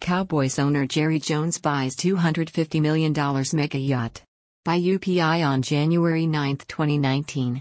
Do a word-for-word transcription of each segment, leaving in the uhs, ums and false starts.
Cowboys owner Jerry Jones buys two hundred fifty million dollars mega yacht. By U P I on January ninth, twenty nineteen.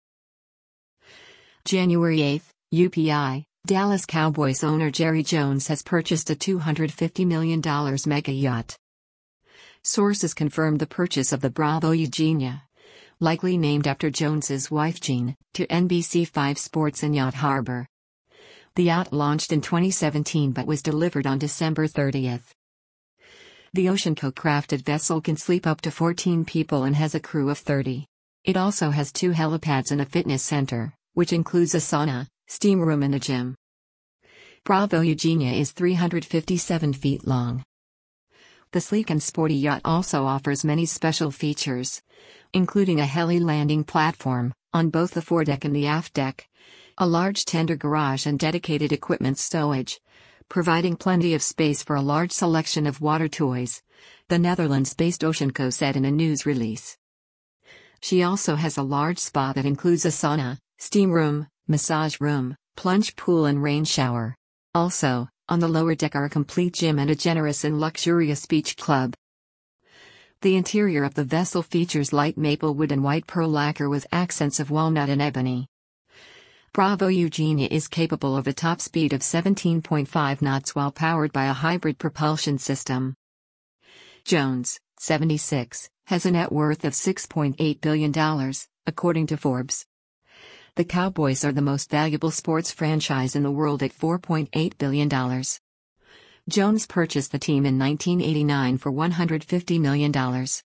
January eighth, U P I, Dallas Cowboys owner Jerry Jones has purchased a two hundred fifty million dollars mega yacht. Sources confirmed the purchase of the Bravo Eugenia, likely named after Jones's wife Jean, to N B C five Sports in Yacht Harbor. The yacht launched in twenty seventeen but was delivered on December thirtieth. The Oceanco-crafted vessel can sleep up to fourteen people and has a crew of thirty. It also has two helipads and a fitness center, which includes a sauna, steam room and a gym. Bravo Eugenia is three hundred fifty-seven feet long. The sleek and sporty yacht also offers many special features, including a heli landing platform on both the foredeck and the aft deck, a large tender garage and dedicated equipment stowage, providing plenty of space for a large selection of water toys, the Netherlands-based Oceanco said in a news release. She also has a large spa that includes a sauna, steam room, massage room, plunge pool and rain shower. Also, on the lower deck are a complete gym and a generous and luxurious beach club. The interior of the vessel features light maple wood and white pearl lacquer with accents of walnut and ebony. Bravo Eugenia is capable of a top speed of seventeen point five knots while powered by a hybrid propulsion system. Jones, seventy-six, has a net worth of six point eight billion dollars, according to Forbes. The Cowboys are the most valuable sports franchise in the world at four point eight billion dollars. Jones purchased the team in nineteen eighty-nine for one hundred fifty million dollars.